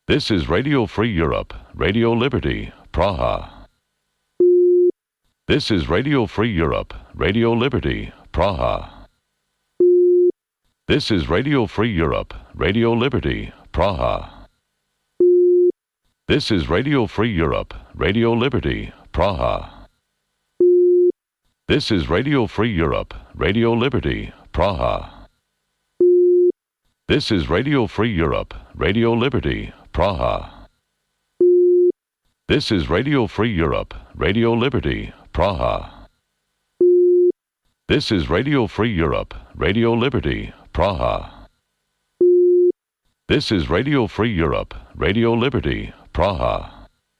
This is Radio Free Europe, Radio Liberty, Praha. This is Radio Free Europe, Radio Liberty, Praha. This is Radio Free Europe, Radio Liberty, Praha. This is Radio Free Europe, Radio Liberty, Praha. This is Radio Free Europe, Radio Liberty, Praha. This is Radio Free Europe, Radio Liberty, Praha. This is Radio Free Europe, Radio Liberty, Praha. This is Radio Free Europe, Radio Liberty, Praha. This is Radio Free Europe, Radio Liberty, Praha.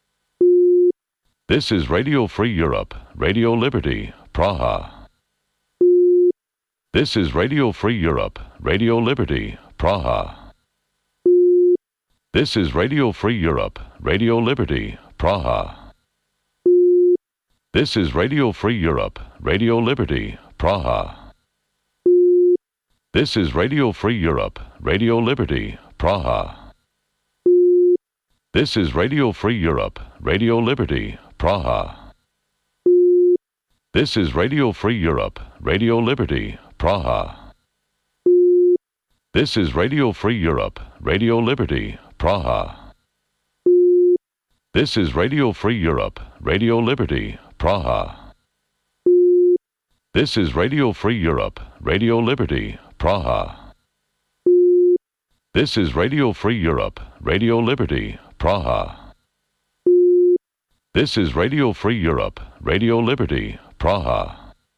This is Radio Free Europe, Radio Liberty, Praha. This is Radio Free Europe, Radio Liberty, Praha. This is Radio Free Europe, Radio Liberty, Praha. This is Radio Free Europe, Radio Liberty, Praha. This is Radio Free Europe, Radio Liberty, Praha. This is Radio Free Europe, Radio Liberty, Praha. This is Radio Free Europe, Radio Liberty, Praha. This is Radio Free Europe, Radio Liberty, Praha. This is Radio Free Europe, Radio Liberty, Praha. This is Radio Free Europe, Radio Liberty, Praha. This is Radio Free Europe, Radio Liberty, Praha. This is Radio Free Europe, Radio Liberty, Praha.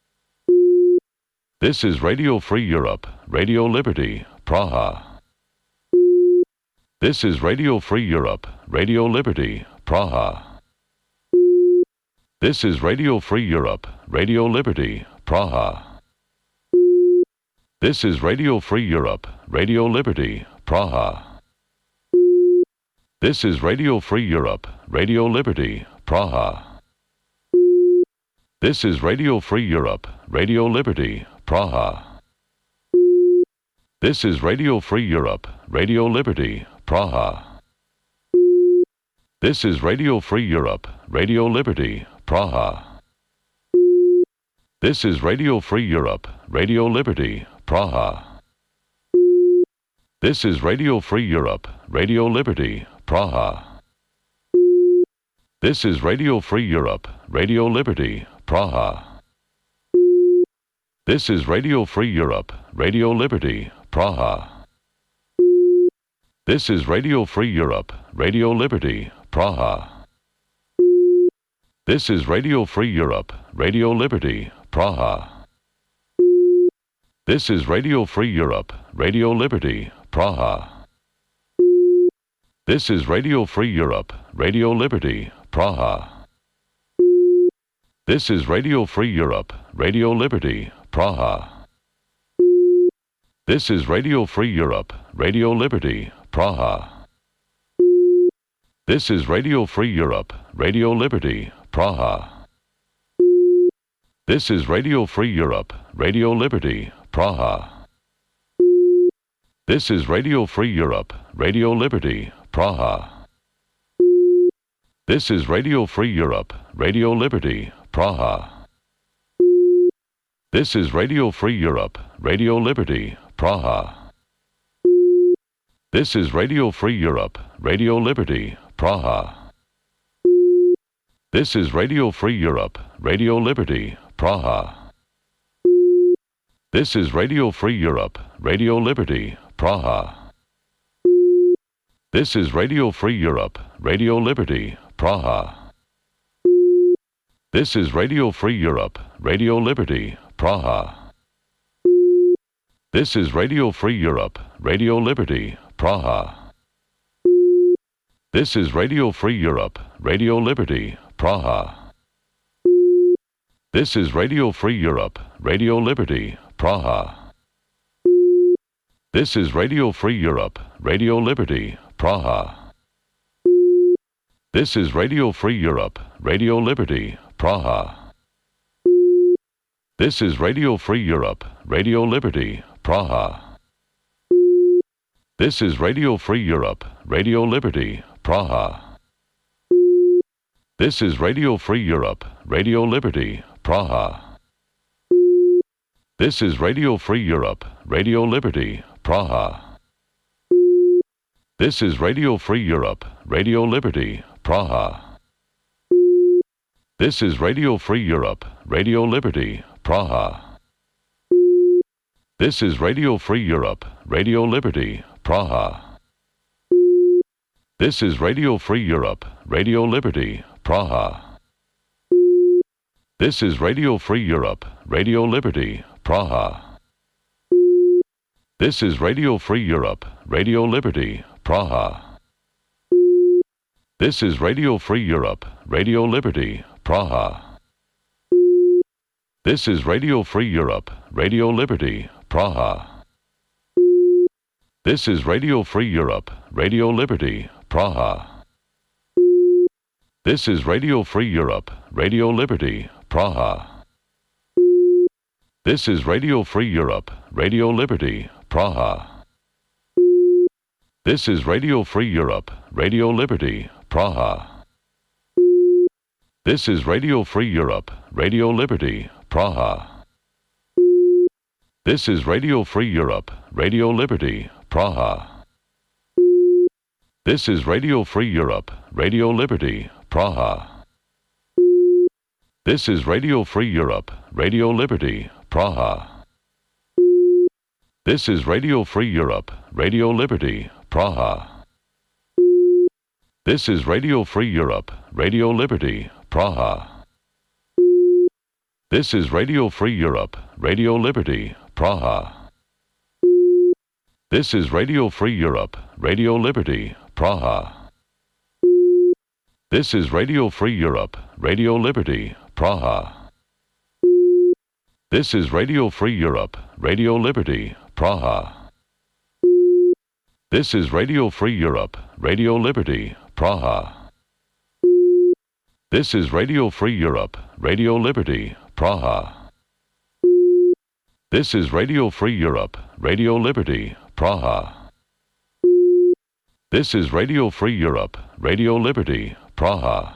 This is Radio Free Europe, Radio Liberty, Praha. This is Radio Free Europe, Radio Liberty, Praha. This is Radio Free Europe, Radio Liberty, Praha. This is Radio Free Europe, Radio Liberty, Praha. This is Radio Free Europe, Radio Liberty, Praha. This is Radio Free Europe, Radio Liberty, Praha. This is Radio Free Europe, Radio Liberty, Praha. This is Radio Free Europe, Radio Liberty, Praha. This is Radio Free Europe, Radio Liberty, Praha. This is Radio Free Europe, Radio Liberty, Praha. This is Radio Free Europe, Radio Liberty, Praha. This is Radio Free Europe, Radio Liberty, Praha. This is Radio Free Europe, Radio Liberty, Praha. This is Radio Free Europe, Radio Liberty, Praha. This is Radio Free Europe, Radio Liberty, Praha. This is Radio Free Europe, Radio Liberty, Praha. This is Radio Free Europe, Radio Liberty, Praha. This is Radio Free Europe, Radio Liberty, Praha. This is Radio Free Europe, Radio Liberty, Praha. This is Radio Free Europe, Radio Liberty, Praha. This is Radio Free Europe, Radio Liberty, Praha. This is Radio Free Europe, Radio Liberty, Praha. This is Radio Free Europe, Radio Liberty, Praha. This is Radio Free Europe, Radio Liberty, Praha. This is Radio Free Europe, Radio Liberty, Praha. This is Radio Free Europe, Radio Liberty, Praha. This is Radio Free Europe, Radio Liberty, Praha. This is Radio Free Europe, Radio Liberty, Praha. This is Radio Free Europe, Radio Liberty, Praha. This is Radio Free Europe, Radio Liberty, Praha. This is Radio Free Europe, Radio Liberty, Praha. This is Radio Free Europe, Radio Liberty, Praha. This is Radio Free Europe, Radio Liberty, Praha. This is Radio Free Europe, Radio Liberty, Praha. This is Radio Free Europe, Radio Liberty, Praha. This is Radio Free Europe, Radio Liberty, Praha. This is Radio Free Europe, Radio Liberty, Praha. This is Radio Free Europe, Radio Liberty, Praha. This is Radio Free Europe, Radio Liberty, Praha. This is Radio Free Europe, Radio Liberty, Praha. This is Radio Free Europe, Radio Liberty, Praha. This is Radio Free Europe, Radio Liberty, Praha. This is Radio Free Europe, Radio Liberty, Praha. This is Radio Free Europe, Radio Liberty, Praha. This is Radio Free Europe, Radio Liberty, Praha. This is Radio Free Europe, Radio Liberty, Praha. This is Radio Free Europe, Radio Liberty, Praha. This is Radio Free Europe, Radio Liberty, Praha. This is Radio Free Europe, Radio Liberty, Praha. This is Radio Free Europe, Radio Liberty, Praha. This is Radio Free Europe, Radio Liberty, Praha. This is Radio Free Europe, Radio Liberty, Praha. This is Radio Free Europe, Radio Liberty, Praha. This is Radio Free Europe, Radio Liberty, Praha. This is Radio Free Europe, Radio Liberty, Praha. This is Radio Free Europe, Radio Liberty, Praha. This is Radio Free Europe, Radio Liberty, Praha. This is Radio Free Europe, Radio Liberty, Praha. This is Radio Free Europe, Radio Liberty, Praha. This is Radio Free Europe, Radio Liberty, Praha. This is Radio Free Europe, Radio Liberty, Praha. This is Radio Free Europe, Radio Liberty, Praha. This is Radio Free Europe, Radio Liberty, Praha.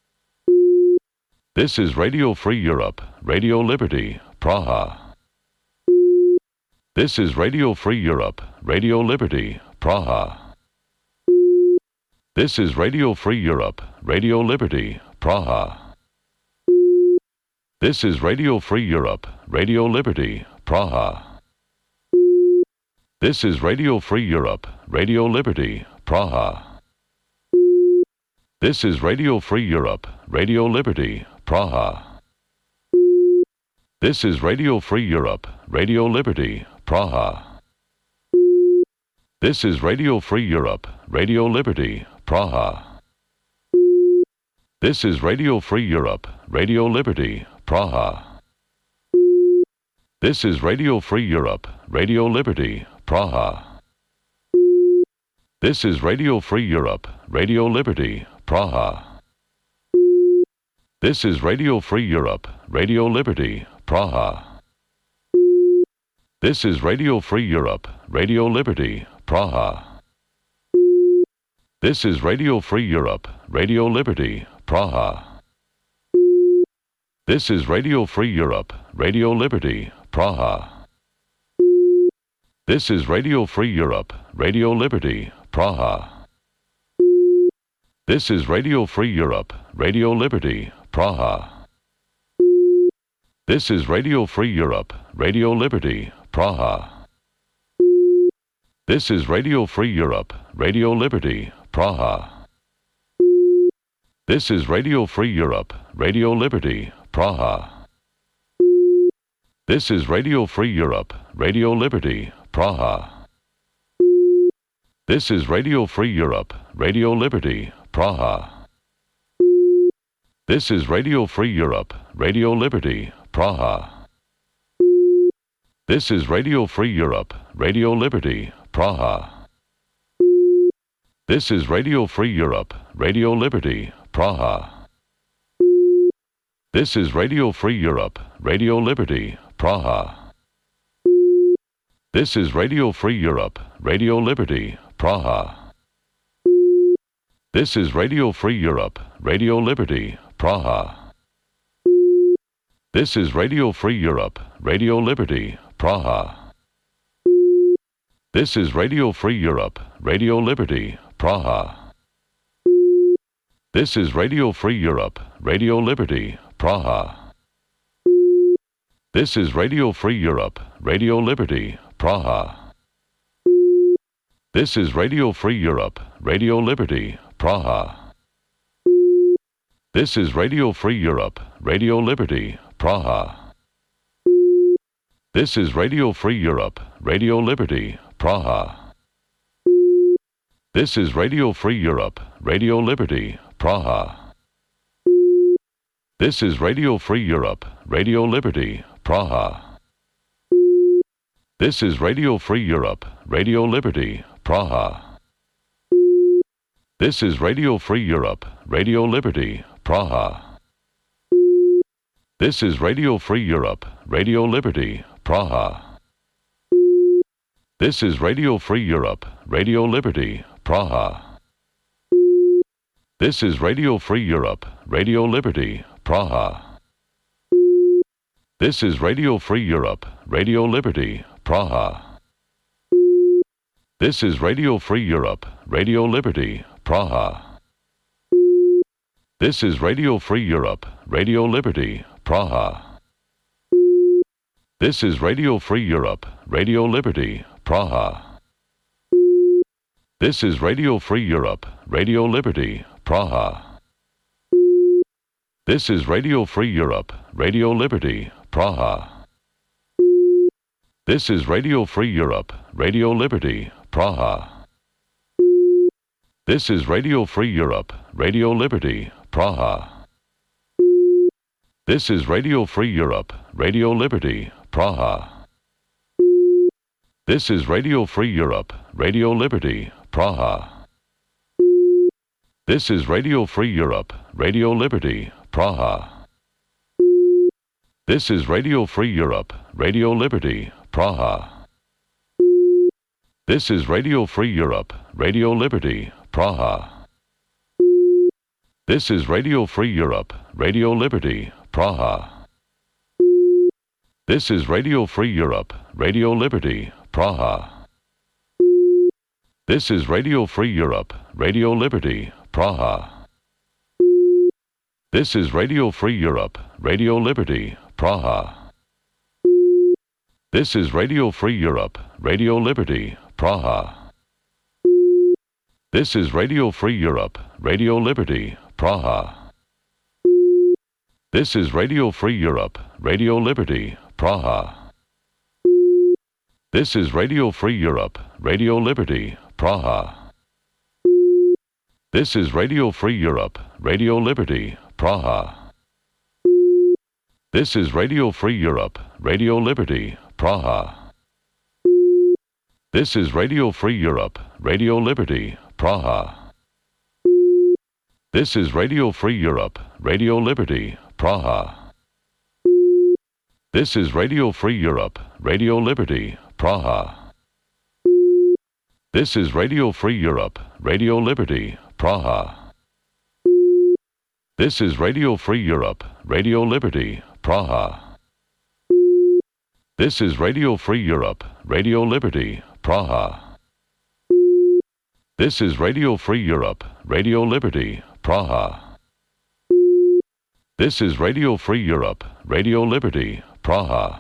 This is Radio Free Europe, Radio Liberty, Praha. This is Radio Free Europe, Radio Liberty, Praha. This is Radio Free Europe, Radio Liberty, Praha. This is Radio Free Europe, Radio Liberty, Praha. This is Radio Free Europe, Radio Liberty, Praha. This is Radio Free Europe, Radio Liberty, Praha. This is Radio Free Europe, Radio Liberty, Praha. This is Radio Free Europe, Radio Liberty, Praha. This is Radio Free Europe, Radio Liberty, Praha. This is Radio Free Europe, Radio Liberty, Praha. This is Radio Free Europe, Radio Liberty, Praha. This is Radio Free Europe, Radio Liberty, Praha. This is Radio Free Europe, Radio Liberty, Praha. This is Radio Free Europe, Radio Liberty, Praha. This is Radio Free Europe, Radio Liberty, Praha. This is Radio Free Europe, Radio Liberty, Praha. This is Radio Free Europe, Radio Liberty, Praha. This is Radio Free Europe, Radio Liberty, Praha. This is Radio Free Europe, Radio Liberty, Praha. This is Radio Free Europe, Radio Liberty, Praha. This is Radio Free Europe, Radio Liberty, Praha. This is Radio Free Europe, Radio Liberty, Praha. This is Radio Free Europe, Radio Liberty, Praha. This is Radio Free Europe, Radio Liberty, Praha. This is Radio Free Europe, Radio Liberty, Praha. This is Radio Free Europe, Radio Liberty, Praha. This is Radio Free Europe, Radio Liberty, Praha. This is Radio Free Europe, Radio Liberty, Praha. This is Radio Free Europe, Radio Liberty, Praha. This is Radio Free Europe, Radio Liberty, Praha. This is Radio Free Europe, Radio Liberty, Praha. This is Radio Free Europe, Radio Liberty, Praha. This is Radio Free Europe, Radio Liberty, Praha. This is Radio Free Europe, Radio Liberty, Praha. This is Radio Free Europe, Radio Liberty, Praha. This is Radio Free Europe, Radio Liberty, Praha. This is Radio Free Europe, Radio Liberty, Praha. This is Radio Free Europe, Radio Liberty, Praha. This is Radio Free Europe, Radio Liberty, Praha. This is Radio Free Europe, Radio Liberty, Praha. This is Radio Free Europe, Radio Liberty, Praha. This is Radio Free Europe, Radio Liberty, Praha. This is Radio Free Europe, Radio Liberty, Praha. This is Radio Free Europe, Radio Liberty, Praha. This is Radio Free Europe, Radio Liberty, Praha. This is Radio Free Europe, Radio Liberty, Praha. This is Radio Free Europe, Radio Liberty, Praha. This is Radio Free Europe, Radio Liberty, Praha. This is Radio Free Europe, Radio Liberty, Praha. This is Radio Free Europe, Radio Liberty, Praha. This is Radio Free Europe, Radio Liberty, Praha. This is Radio Free Europe, Radio Liberty, Praha. This is Radio Free Europe, Radio Liberty, Praha. This is Radio Free Europe, Radio Liberty, Praha. This is Radio Free Europe, Radio Liberty, Praha. This is Radio Free Europe, Radio Liberty, Praha. This is Radio Free Europe, Radio Liberty, Praha. This is Radio Free Europe, Radio Liberty, Praha. This is Radio Free Europe, Radio Liberty, Praha. This is Radio Free Europe, Radio Liberty, Praha. This is Radio Free Europe, Radio Liberty, Praha. This is Radio Free Europe, Radio Liberty, Praha. This is Radio Free Europe, Radio Liberty, Praha. This is Radio Free Europe, Radio Liberty, Praha. This is Radio Free Europe, Radio Liberty, Praha. This is Radio Free Europe, Radio Liberty, Praha. This is Radio Free Europe, Radio Liberty, Praha. This is Radio Free Europe, Radio Liberty, Praha. This is Radio Free Europe, Radio Liberty, Praha. This is Radio Free Europe, Radio Liberty, Praha. This is Radio Free Europe, Radio Liberty, Praha. This is Radio Free Europe, Radio Liberty, Praha. This is Radio Free Europe, Radio Liberty, Praha.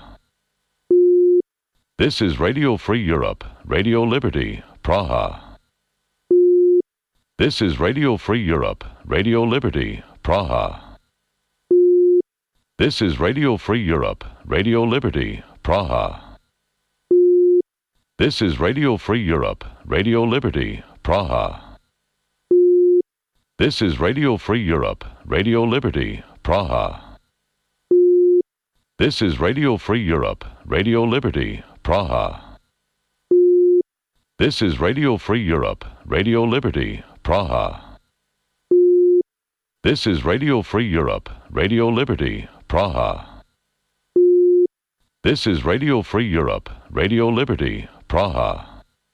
This is Radio Free Europe, Radio Liberty, Praha. This is Radio Free Europe, Radio Liberty, Praha. This is Radio Free Europe, Radio Liberty, Praha. This is Radio Free Europe, Radio Liberty, Praha. This is Radio Free Europe, Radio Liberty, Praha. This is Radio Free Europe, Radio Liberty, Praha. This is Radio Free Europe, Radio Liberty, Praha. This is Radio Free Europe, Radio Liberty, Praha. This is Radio Free Europe, Radio Liberty, Praha.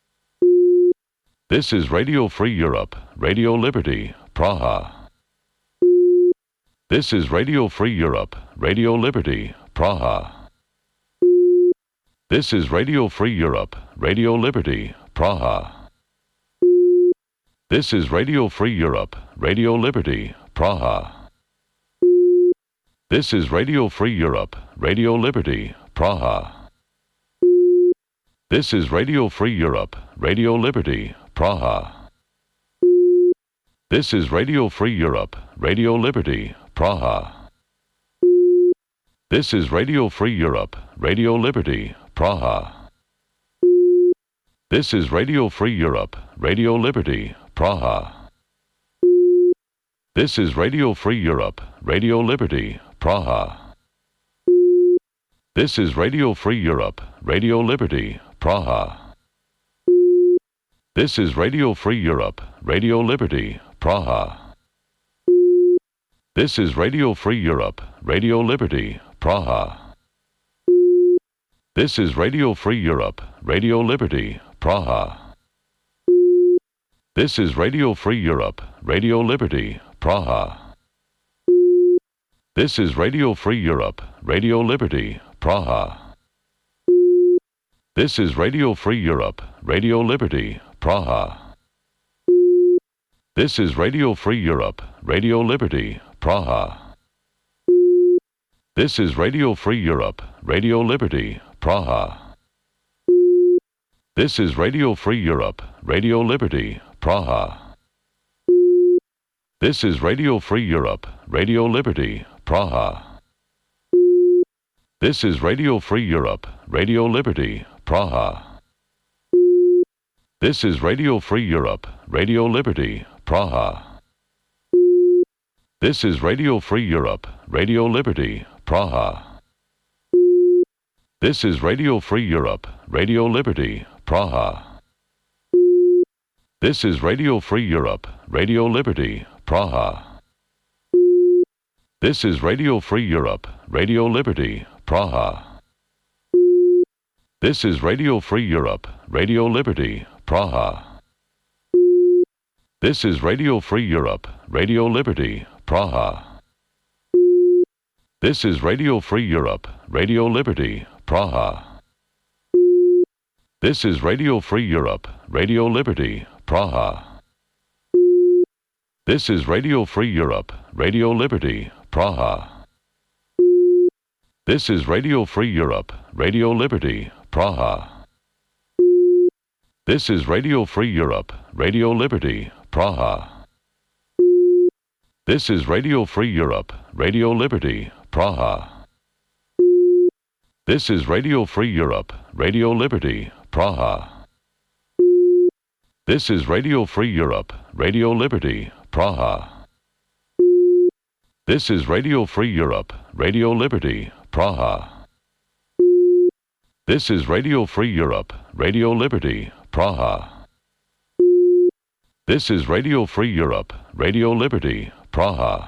This is Radio Free Europe, Radio Liberty, Praha. This is Radio Free Europe, Radio Liberty, Praha. This is Radio Free Europe, Radio Liberty, Praha. This is Radio Free Europe, Radio Liberty, Praha. This is Radio Free Europe, Radio Liberty, Praha. This is Radio Free Europe, Radio Liberty, Praha. This is Radio Free Europe, Radio Liberty, Praha. This is Radio Free Europe, Radio Liberty, Praha. This is Radio Free Europe, Radio Liberty, Praha. This is Radio Free Europe, Radio Liberty, Praha. This is Radio Free Europe, Radio Liberty, Praha. This is Radio Free Europe, Radio Liberty, Praha. This is Radio Free Europe, Radio Liberty, Praha. This is Radio Free Europe, Radio Liberty, Praha. This is Radio Free Europe, Radio Liberty, Praha. This is Radio Free Europe, Radio Liberty, Praha. This is Radio Free Europe, Radio Liberty, Praha. This is Radio Free Europe, Radio Liberty, Praha. This is Radio Free Europe, Radio Liberty, Praha. This is Radio Free Europe, Radio Liberty, Praha. This is Radio Free Europe, Radio Liberty, Praha. This is Radio Free Europe, Radio Liberty, Praha. This is Radio Free Europe, Radio Liberty, Praha. This is Radio Free Europe, Radio Liberty, Praha. This is Radio Free Europe, Radio Liberty, Praha. This is Radio Free Europe, Radio Liberty, Praha. This is Radio Free Europe, Radio Liberty, Praha. This is Radio Free Europe, Radio Liberty, Praha. This is Radio Free Europe, Radio Liberty, Praha. This is Radio Free Europe, Radio Liberty, Praha. This is Radio Free Europe, Radio Liberty, Praha. This is Radio Free Europe, Radio Liberty, Praha. This is Radio Free Europe, Radio Liberty, Praha. This is Radio Free Europe, Radio Liberty, Praha. This is Radio Free Europe, Radio Liberty, Praha. This is Radio Free Europe, Radio Liberty, Praha. This is Radio Free Europe, Radio Liberty, Praha. This is Radio Free Europe, Radio Liberty, Praha. This is Radio Free Europe, Radio Liberty, Praha. This is Radio Free Europe, Radio Liberty, Praha.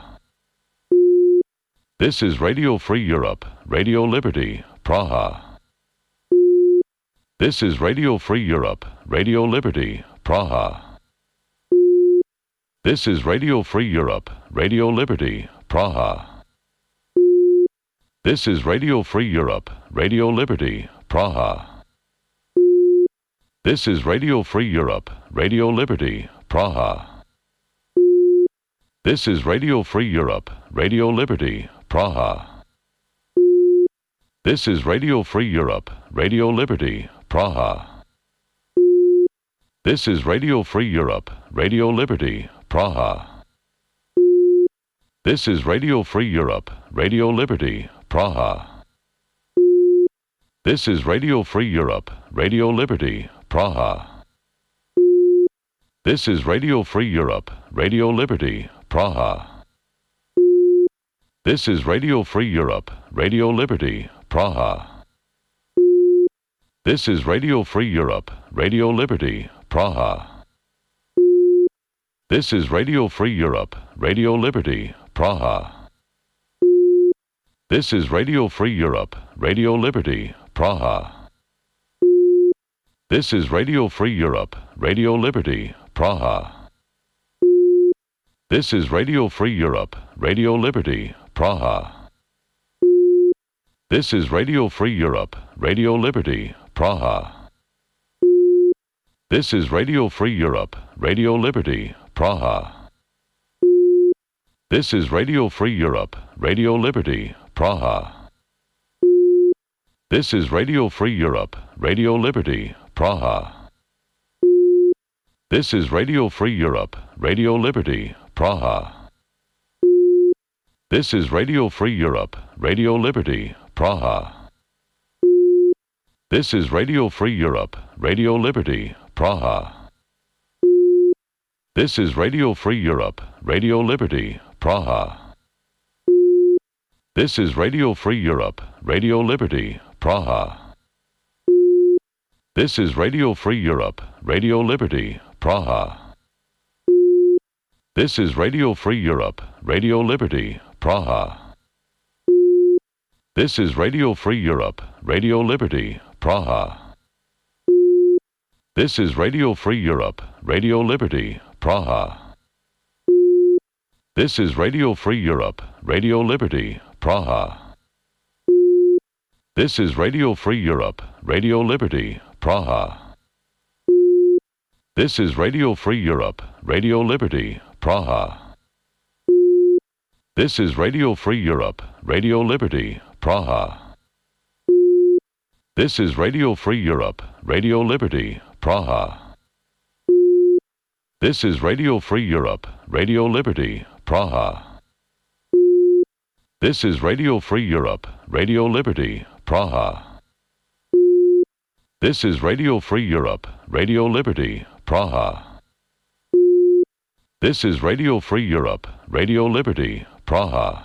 This is Radio Free Europe, Radio Liberty, Praha. This is Radio Free Europe, Radio Liberty, Praha. This is Radio Free Europe, Radio Liberty, Praha. This is Radio Free Europe, Radio Liberty, Praha. This is Radio Free Europe, Radio Liberty, Praha. This is Radio Free Europe, Radio Liberty, Praha. This is Radio Free Europe, Radio Liberty, Praha. This is Radio Free Europe, Radio Liberty, Praha. This is Radio Free Europe, Radio Liberty, Praha. This is Radio Free Europe, Radio Liberty, Praha. This is Radio Free Europe, Radio Liberty, Praha. This is Radio Free Europe, Radio Liberty, Praha. This is Radio Free Europe, Radio Liberty, Praha. This is Radio Free Europe, Radio Liberty, Praha. This is Radio Free Europe, Radio Liberty, Praha. This is Radio Free Europe, Radio Liberty, Praha. This is Radio Free Europe, Radio Liberty, Praha. This is Radio Free Europe, Radio Liberty, Praha. This is Radio Free Europe, Radio Liberty, Praha. This is Radio Free Europe, Radio Liberty, Praha. This is Radio Free Europe, Radio Liberty, Praha. This is Radio Free Europe, Radio Liberty, Praha. This is Radio Free Europe, Radio Liberty, Praha. This is Radio Free Europe, Radio Liberty, Praha. This is Radio Free Europe, Radio Liberty, Praha. This is Radio Free Europe, Radio Liberty, Praha. This is Radio Free Europe, Radio Liberty, Praha. This is Radio Free Europe, Radio Liberty, Praha. This is Radio Free Europe, Radio Liberty, Praha. This is Radio Free Europe, Radio Liberty, Praha. This is Radio Free Europe, Radio Liberty, Praha. This is Radio Free Europe, Radio Liberty, Praha. This is Radio Free Europe, Radio Liberty, Praha. This is Radio Free Europe, Radio Liberty, Praha. This is Radio Free Europe, Radio Liberty, Praha. This is Radio Free Europe, Radio Liberty, Praha. This is Radio Free Europe, Radio Liberty, Praha. This is Radio Free Europe, Radio Liberty, Praha. This is Radio Free Europe, Radio Liberty, Praha.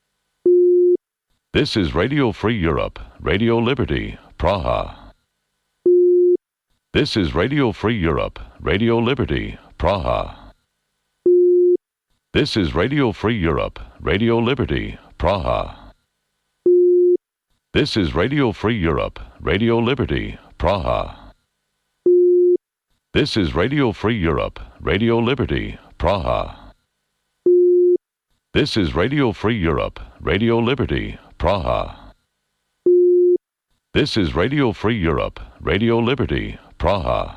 This is Radio Free Europe, Radio Liberty, Praha. This is Radio Free Europe, Radio Liberty, Praha. This is Radio Free Europe, Radio Liberty, Praha. This is Radio Free Europe, Radio Liberty, Praha. This is Radio Free Europe, Radio Liberty, Praha. This is Radio Free Europe, Radio Liberty, Praha. This is Radio Free Europe, Radio Liberty, Praha.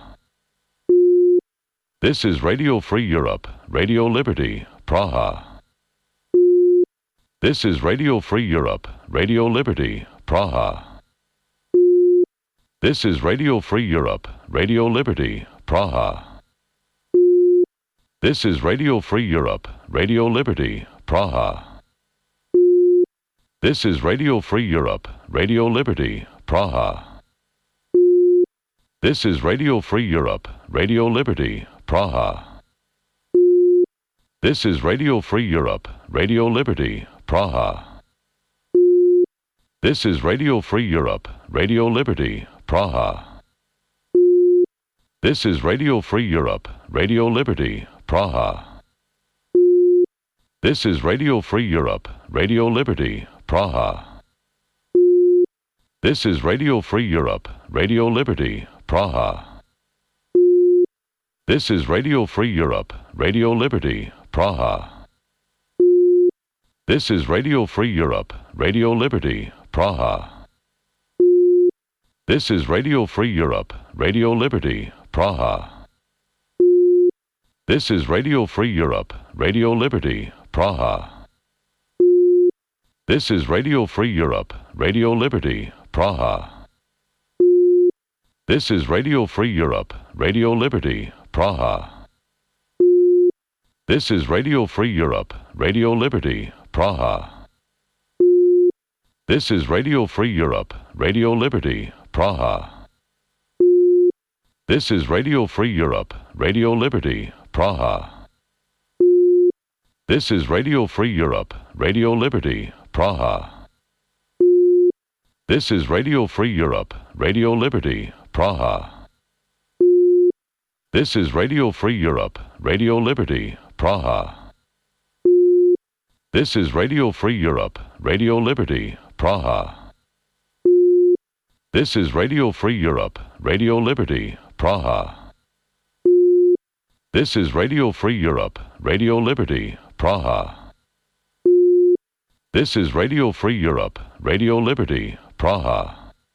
This is Radio Free Europe, Radio Liberty, Praha. This is Radio Free Europe, Radio Liberty, Praha. This is Radio Free Europe, Radio Liberty, Praha. This is Radio Free Europe, Radio Liberty, Praha. This is Radio Free Europe, Radio Liberty, Praha. This is Radio Free Europe, Radio Liberty, Praha. This is Radio Free Europe, Radio Liberty, Praha. This is Radio Free Europe, Radio Liberty, Praha. This is Radio Free Europe, Radio Liberty, Praha. This is Radio Free Europe, Radio Liberty, Praha. This is Radio Free Europe, Radio Liberty, Praha. This is Radio Free Europe, Radio Liberty, Praha. This is Radio Free Europe, Radio Liberty, Praha. This is Radio Free Europe, Radio Liberty, Praha. This is Radio Free Europe, Radio Liberty, Praha. This is Radio Free Europe, Radio Liberty, Praha. This is Radio Free Europe, Radio Liberty, Praha. This is Radio Free Europe, Radio Liberty, Praha. This is Radio Free Europe, Radio Liberty, Praha. This is Radio Free Europe, Radio Liberty, Praha. This is Radio Free Europe, Radio Liberty, Praha. This is Radio Free Europe, Radio Liberty, Praha. This is Radio Free Europe, Radio Liberty, Praha. This is Radio Free Europe, Radio Liberty, Praha. This is Radio Free Europe, Radio Liberty, Praha. This is Radio Free Europe, Radio Liberty, Praha. This is Radio Free Europe, Radio Liberty, Praha.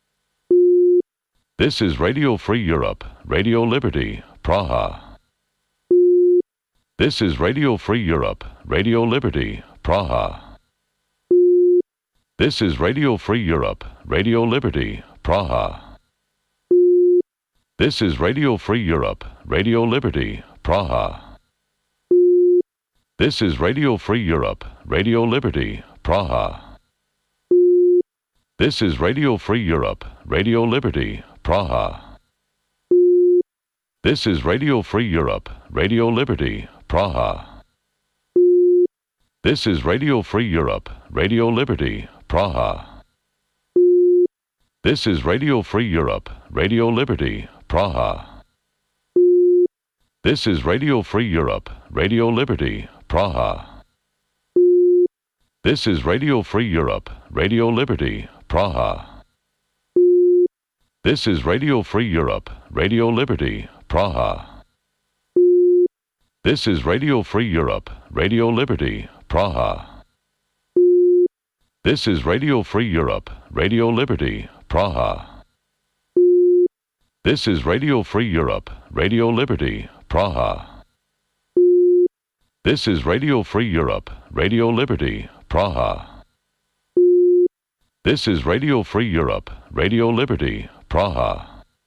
This is Radio Free Europe, Radio Liberty, Praha. This is Radio Free Europe, Radio Liberty, Praha. This is Radio Free Europe, Radio Liberty, Praha. This is Radio Free Europe, Radio Liberty, Praha. This is Radio Free Europe, Radio Liberty, Praha. This is Radio Free Europe, Radio Liberty, Praha. This is Radio Free Europe, Radio Liberty, Praha. This is Radio Free Europe, Radio Liberty, Praha. This is Radio Free Europe, Radio Liberty, Praha. This is Radio Free Europe, Radio Liberty, Praha. This is Radio Free Europe, Radio Liberty, Praha. This is Radio Free Europe, Radio Liberty, Praha. This is Radio Free Europe, Radio Liberty, Praha. This is Radio Free Europe, Radio Liberty, Praha. This is Radio Free Europe, Radio Liberty, Praha. This is Radio Free Europe, Radio Liberty, Praha. This is Radio Free Europe, Radio Liberty, Praha.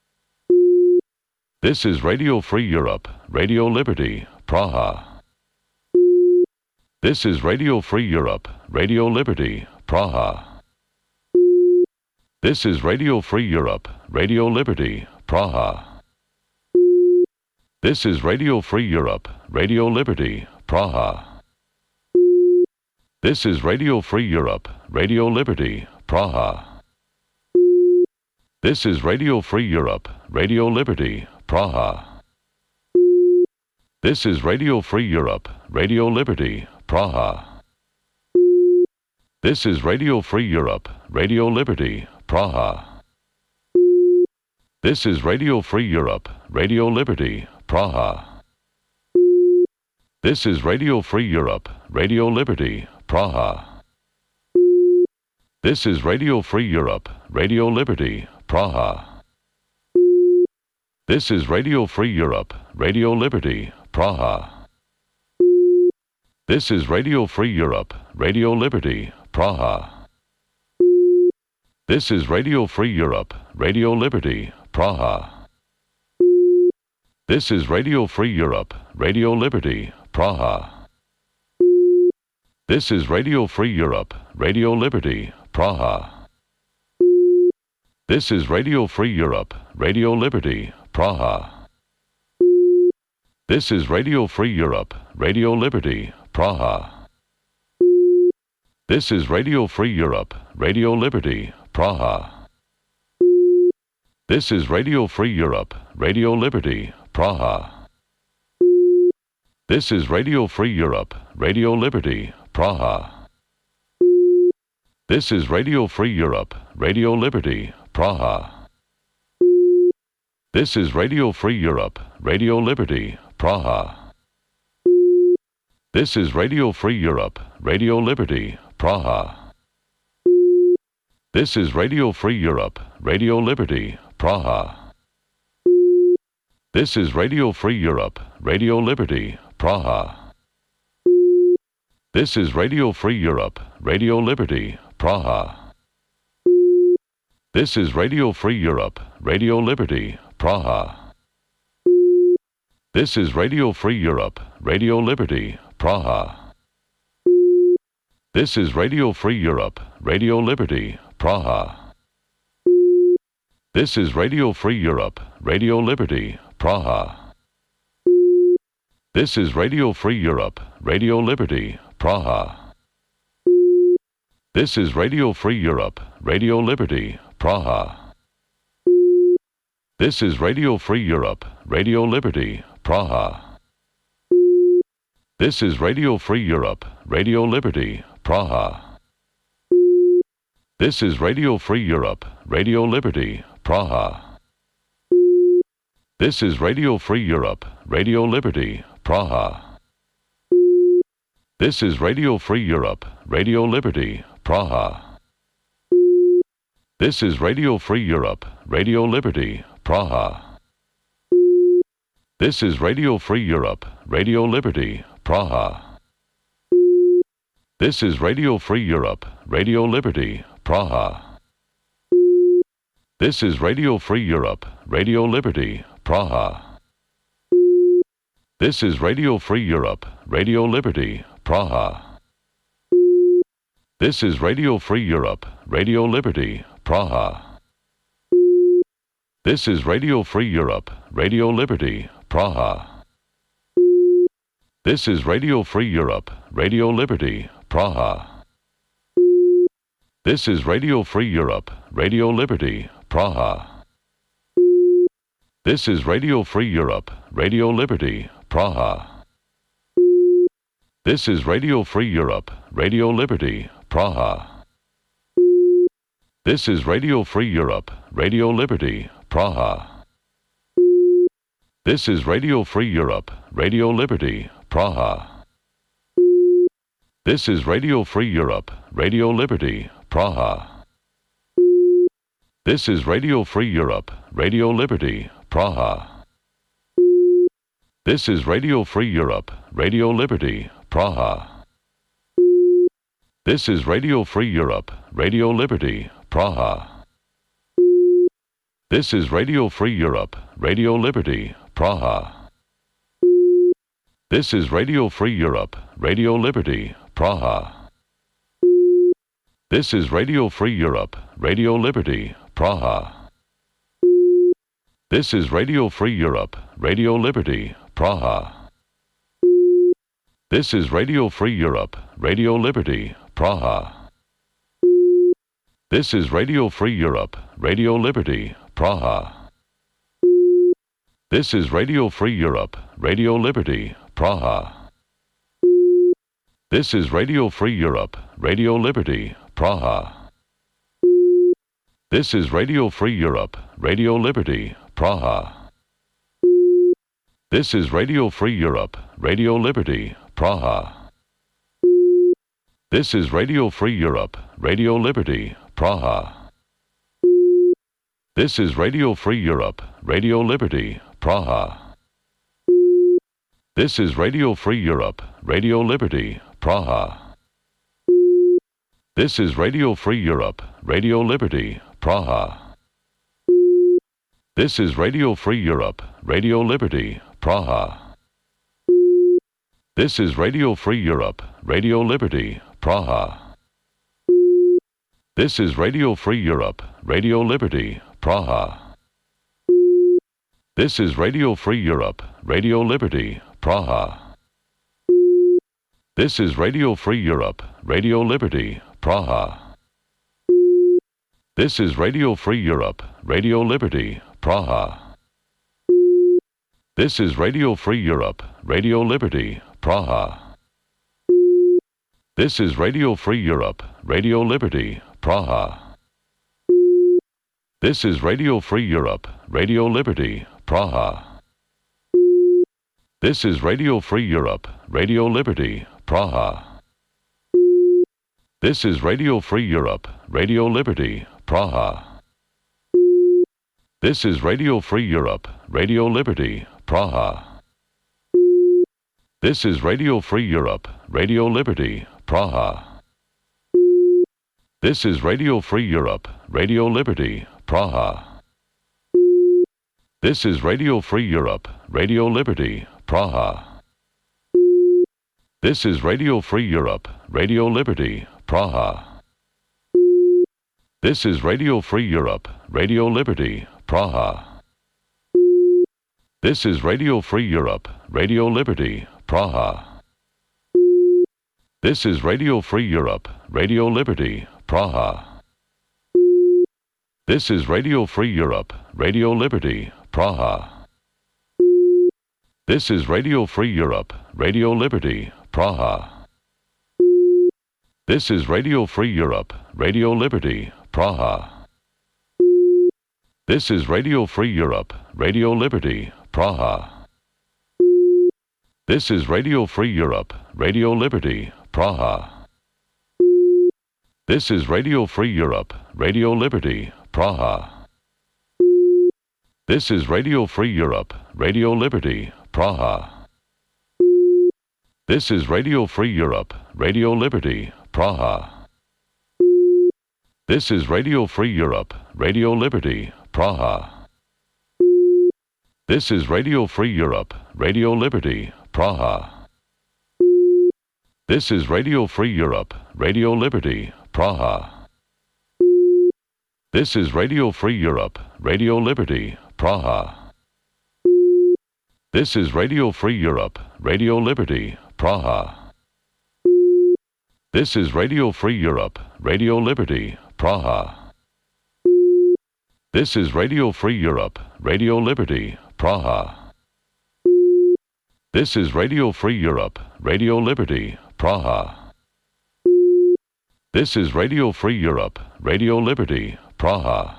This is Radio Free Europe, Radio Liberty, Praha. This is Radio Free Europe, Radio Liberty, Praha. This is Radio Free Europe, Radio Liberty, Praha. This is Radio Free Europe, Radio Liberty, Praha. This is Radio Free Europe, Radio Liberty, Praha. This is Radio Free Europe, Radio Liberty, Praha. This is Radio Free Europe, Radio Liberty, Praha. This is Radio Free Europe, Radio Liberty, Praha. This is Radio Free Europe, Radio Liberty, Praha. This is Radio Free Europe, Radio Liberty, Praha. This is Radio Free Europe, Radio Liberty, Praha. This is Radio Free Europe, Radio Liberty, Praha. This is Radio Free Europe, Radio Liberty, Praha. This is Radio Free Europe, Radio Liberty, Praha. This is Radio Free Europe, Radio Liberty, Praha. This is Radio Free Europe, Radio Liberty, Praha. This is Radio Free Europe, Radio Liberty, Praha. This is Radio Free Europe, Radio Liberty, Praha. This is Radio Free Europe, Radio Liberty, Praha. This is Radio Free Europe, Radio Liberty, Praha. This is Radio Free Europe, Radio Liberty, Praha. This is Radio Free Europe, Radio Liberty, Praha. This is Radio Free Europe, Radio Liberty, Praha. This is Radio Free Europe, Radio Liberty, Praha. This is Radio Free Europe, Radio Liberty, Praha. This is Radio Free Europe, Radio Liberty, Praha. This is Radio Free Europe, Radio Liberty, Praha. This is Radio Free Europe, Radio Liberty, Praha. This is Radio Free Europe, Radio Liberty, Praha. This is Radio Free Europe, Radio Liberty, Praha. This is Radio Free Europe, Radio Liberty, Praha. This is Radio Free Europe, Radio Liberty, Praha. This is Radio Free Europe, Radio Liberty, Praha. This is Radio Free Europe, Radio Liberty, Praha. This is Radio Free Europe, Radio Liberty, Praha. This is Radio Free Europe, Radio Liberty, Praha. This is Radio Free Europe, Radio Liberty, Praha. This is Radio Free Europe, Radio Liberty, Praha. This is Radio Free Europe, Radio Liberty, Praha. This is Radio Free Europe, Radio Liberty, Praha. This is Radio Free Europe, Radio Liberty, Praha. This is Radio Free Europe, Radio Liberty, Praha. This is Radio Free Europe, Radio Liberty, Praha. This is Radio Free Europe, Radio Liberty, Praha. This is Radio Free Europe, Radio Liberty, Praha. This is Radio Free Europe, Radio Liberty, Praha. This is Radio Free Europe, Radio Liberty, Praha. This is Radio Free Europe, Radio Liberty, Praha. This is Radio Free Europe, Radio Liberty, Praha. This is Radio Free Europe, Radio Liberty, Praha. This is Radio Free Europe, Radio Liberty, Praha. This is Radio Free Europe, Radio Liberty, Praha. This is Radio Free Europe, Radio Liberty, Praha. This is Radio Free Europe, Radio Liberty, Praha. This is Radio Free Europe, Radio Liberty, Praha. This is Radio Free Europe, Radio Liberty, Praha. This is Radio Free Europe, Radio Liberty, Praha. This is Radio Free Europe, Radio Liberty, Praha. This is Radio Free Europe, Radio Liberty, Praha. This is Radio Free Europe, Radio Liberty, Praha. This is Radio Free Europe, Radio Liberty, Praha. This is Radio Free Europe, Radio Liberty, Praha. This is Radio Free Europe, Radio Liberty, Praha. This is Radio Free Europe, Radio Liberty, Praha. This is Radio Free Europe, Radio Liberty, Praha. This is Radio Free Europe, Radio Liberty, Praha. This is Radio Free Europe, Radio Liberty, Praha. This is Radio Free Europe, Radio Liberty, Praha. This is Radio Free Europe, Radio Liberty, Praha. This is Radio Free Europe, Radio Liberty, Praha. This is Radio Free Europe, Radio Liberty, Praha. This is Radio Free Europe, Radio Liberty, Praha. This is Radio Free Europe, Radio Liberty, Praha. This is Radio Free Europe, Radio Liberty, Praha. This is Radio Free Europe, Radio Liberty, Praha. This is Radio Free Europe, Radio Liberty, Praha. This is Radio Free Europe, Radio Liberty, Praha. This is Radio Free Europe, Radio Liberty, Praha. This is Radio Free Europe, Radio Liberty, Praha. This is Radio Free Europe, Radio Liberty, Praha. This is Radio Free Europe, Radio Liberty, Praha. This is Radio Free Europe, Radio Liberty, Praha. This is Radio Free Europe, Radio Liberty, Praha. This is Radio Free Europe, Radio Liberty, Praha. This is Radio Free Europe, Radio Liberty, Praha. This is Radio Free Europe, Radio Liberty, Praha. This is Radio Free Europe, Radio Liberty, Praha. This is Radio Free Europe, Radio Liberty, Praha. This is Radio Free Europe, Radio Liberty, Praha. This is Radio Free Europe, Radio Liberty, Praha. This is Radio Free Europe, Radio Liberty, Praha. This is Radio Free Europe, Radio Liberty, Praha. This is Radio Free Europe, Radio Liberty, Praha. This is Radio Free Europe, Radio Liberty, Praha. This is Radio Free Europe, Radio Liberty, Praha. This is Radio Free Europe, Radio Liberty, Praha. This is Radio Free Europe, Radio Liberty, Praha. This is Radio Free Europe, Radio Liberty, Praha. This is Radio Free Europe, Radio Liberty, Praha. This is Radio Free Europe, Radio Liberty, Praha. This is Radio Free Europe, Radio Liberty, Praha. This is Radio Free Europe, Radio Liberty, Praha. This is Radio Free Europe, Radio Liberty, Praha. This is Radio Free Europe, Radio Liberty, Praha. This is Radio Free Europe, Radio Liberty, Praha.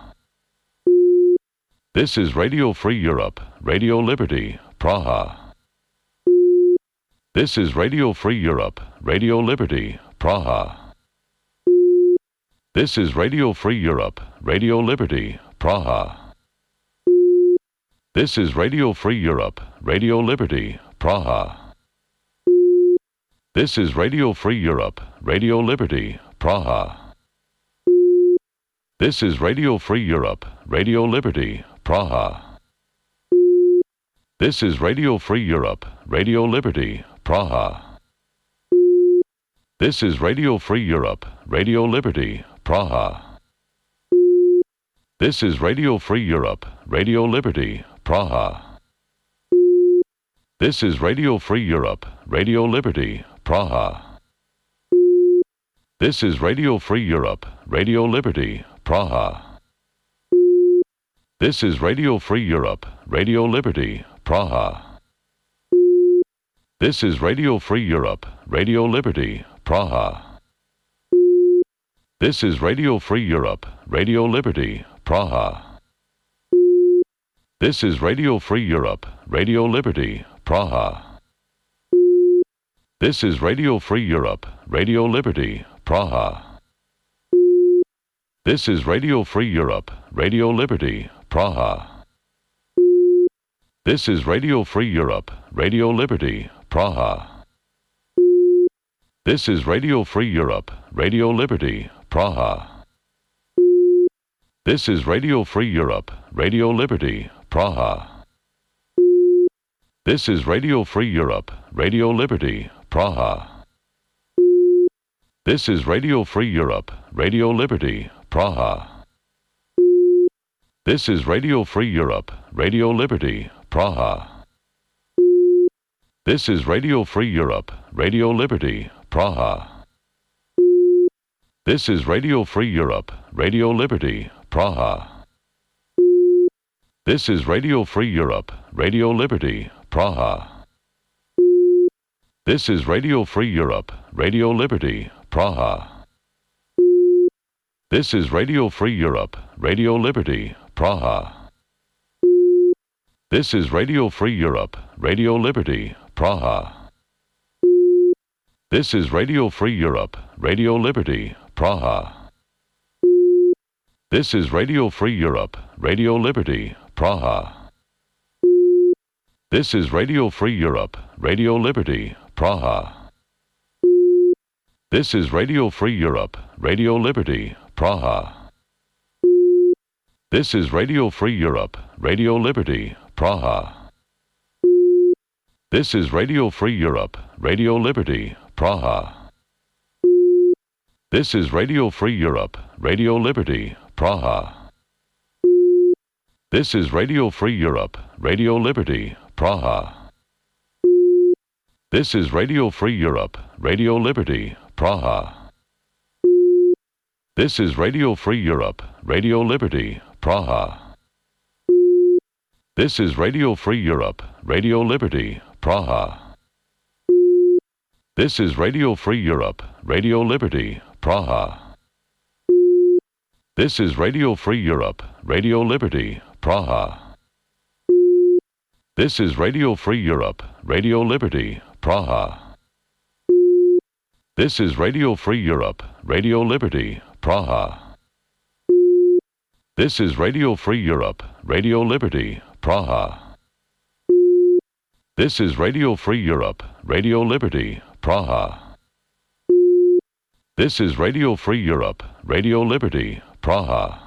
This is Radio Free Europe, Radio Liberty, Praha. This is Radio Free Europe, Radio Liberty, Praha. This is Radio Free Europe, Radio Liberty, Praha. This is Radio Free Europe, Radio Liberty, Praha. This is Radio Free Europe, Radio Liberty, Praha. This is Radio Free Europe, Radio Liberty, Praha. This is Radio Free Europe, Radio Liberty, Praha. This is Radio Free Europe, Radio Liberty, Praha. This is Radio Free Europe, Radio Liberty, Praha. This is Radio Free Europe, Radio Liberty, Praha. This is Radio Free Europe, Radio Liberty, Praha. This is Radio Free Europe, Radio Liberty, Praha. This is Radio Free Europe, Radio Liberty, Praha. This is Radio Free Europe, Radio Liberty, Praha. This is Radio Free Europe, Radio Liberty, Praha. This is Radio Free Europe, Radio Liberty, Praha. This is Radio Free Europe, Radio Liberty, Praha. This is Radio Free Europe, Radio Liberty, Praha. This is Radio Free Europe, Radio Liberty, Praha. This is Radio Free Europe, Radio Liberty, Praha. This is Radio Free Europe, Radio Liberty, Praha. This is Radio Free Europe, Radio Liberty, Praha. This is Radio Free Europe, Radio Liberty, Praha. This is Radio Free Europe, Radio Liberty, Praha. This is Radio Free Europe, Radio Liberty, Praha. This is Radio Free Europe, Radio Liberty, Praha. This is Radio Free Europe, Radio Liberty, Praha. This is Radio Free Europe, Radio Liberty, Praha. This is Radio Free Europe, Radio Liberty, Praha. This is Radio Free Europe, Radio Liberty, Praha. This is Radio Free Europe, Radio Liberty, Praha. This is Radio Free Europe, Radio Liberty, Praha. This is Radio Free Europe, Radio Liberty, Praha. This is Radio Free Europe, Radio Liberty, Praha. This is Radio Free Europe, Radio Liberty, Praha. This is Radio Free Europe, Radio Liberty, Praha. This is Radio Free Europe, Radio Liberty, Praha. This is Radio Free Europe, Radio Liberty, Praha. This is Radio Free Europe, Radio Liberty, Praha. This is Radio Free Europe, Radio Liberty, Praha. This is Radio Free Europe, Radio Liberty, Praha. This is Radio Free Europe, Radio Liberty, Praha. This is Radio Free Europe, Radio Liberty, Praha. This is Radio Free Europe, Radio Liberty, Praha. This is Radio Free Europe, Radio Liberty, Praha. This is Radio Free Europe, Radio Liberty, Praha. This is Radio Free Europe, Radio Liberty, Praha.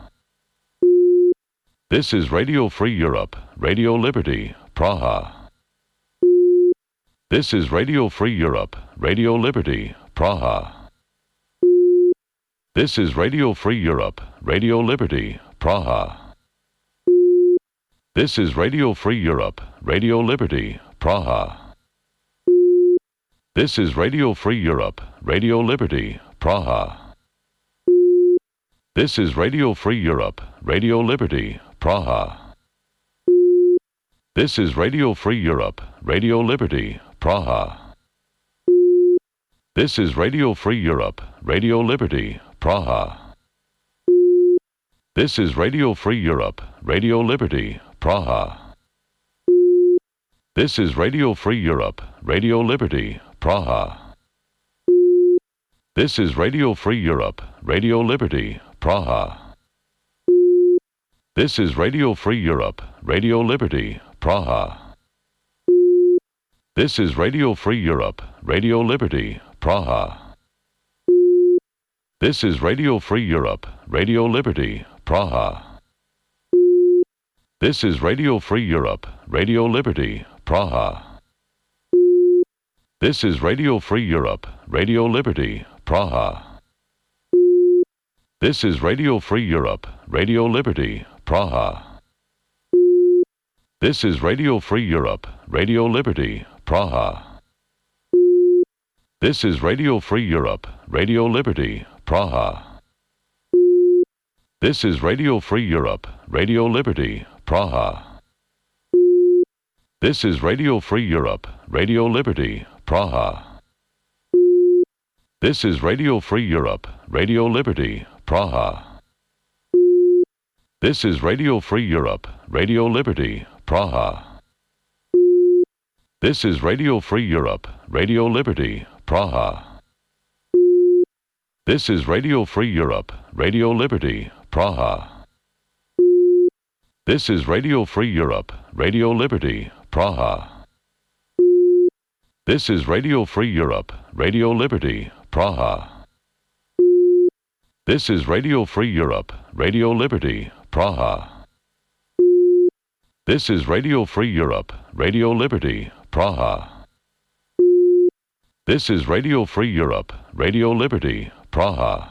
This is Radio Free Europe, Radio Liberty, Praha. This is Radio Free Europe, Radio Liberty, Praha. This is Radio Free Europe, Radio Liberty, Praha. This is Radio Free Europe, Radio Liberty, Praha. This is Radio Free Europe, Radio Liberty, Praha. This is Radio Free Europe, Radio Liberty, Praha. This is Radio Free Europe, Radio Liberty, Praha. This is Radio Free Europe, Radio Liberty, Praha. This is Radio Free Europe, Radio Liberty, Praha. This is Radio Free Europe, Radio Liberty, Praha. This is Radio Free Europe, Radio Liberty, Praha. This is Radio Free Europe, Radio Liberty, Praha. This is Radio Free Europe, Radio Liberty, Praha. This is Radio Free Europe, Radio Liberty, Praha. This is Radio Free Europe, Radio Liberty, Praha. This is Radio Free Europe, Radio Liberty, Praha. This is Radio Free Europe, Radio Liberty, Praha. This is Radio Free Europe, Radio Liberty, Praha. This is Radio Free Europe, Radio Liberty, Praha. This is Radio Free Europe, Radio Liberty, Praha. This is Radio Free Europe, Radio Liberty, Praha. This is Radio Free Europe, Radio Liberty, Praha. This is Radio Free Europe, Radio Liberty, Praha. This is Radio Free Europe, Radio Liberty, Praha. This is Radio Free Europe, Radio Liberty, Praha. This is Radio Free Europe, Radio Liberty, Praha. This is Radio Free Europe, Radio Liberty, Praha. This is Radio Free Europe, Radio Liberty, Praha. This is Radio Free Europe, Radio Liberty, Praha. This is Radio Free Europe, Radio Liberty, Praha.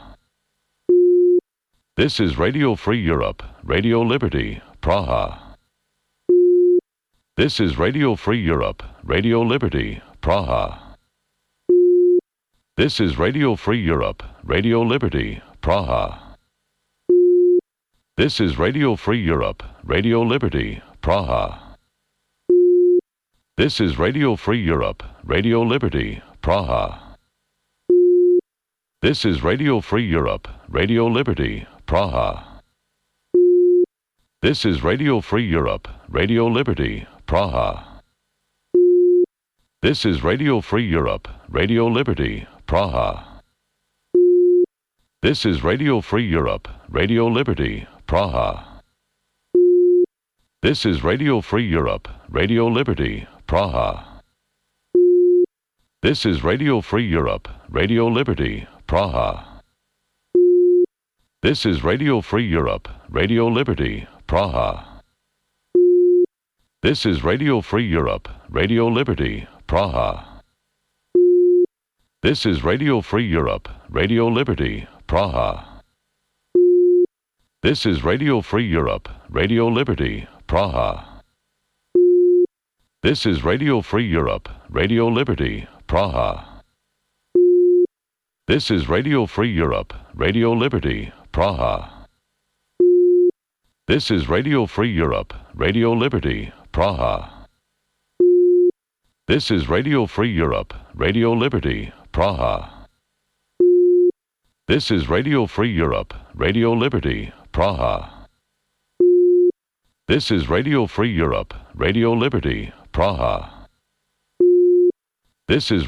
This is Radio Free Europe, Radio Liberty, Praha. This is Radio Free Europe, Radio Liberty, Praha. This is Radio Free Europe, Radio Liberty, Praha. This is Radio Free Europe, Radio Liberty, Praha. This is Radio Free Europe, Radio Liberty, Praha. This is Radio Free Europe, Radio Liberty, Praha. This is Radio Free Europe, Radio Liberty, Praha. This is Radio Free Europe, Radio Liberty, Praha. This is Radio Free Europe, Radio Liberty, Praha. This is Radio Free Europe, Radio Liberty, Praha. This is Radio Free Europe, Radio Liberty, Praha. This is Radio Free Europe, Radio Liberty, Praha. This is Radio Free Europe, Radio Liberty, Praha. This is Radio Free Europe, Radio Liberty, Praha. This is Radio Free Europe, Radio Liberty, Praha. This is Radio Free Europe, Radio Liberty, Praha. This is Radio Free Europe, Radio Liberty, Praha. This is Radio Free Europe, Radio Liberty, Praha. This is Radio Free Europe, Radio Liberty, Praha. This is Radio Free Europe, Radio Liberty, Praha. This is Radio Free Europe, Radio Liberty, Praha. This is